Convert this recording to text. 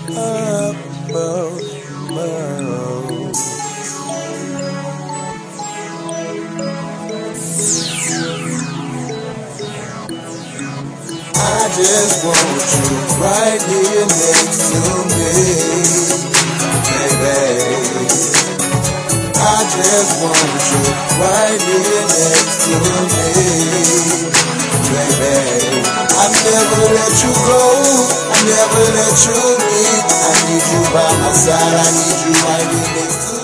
I just want you right here next to me, baby. I just want you right here next to me, baby. I never let you go, I never let you leave. I need you by my side, I need you right here next to me.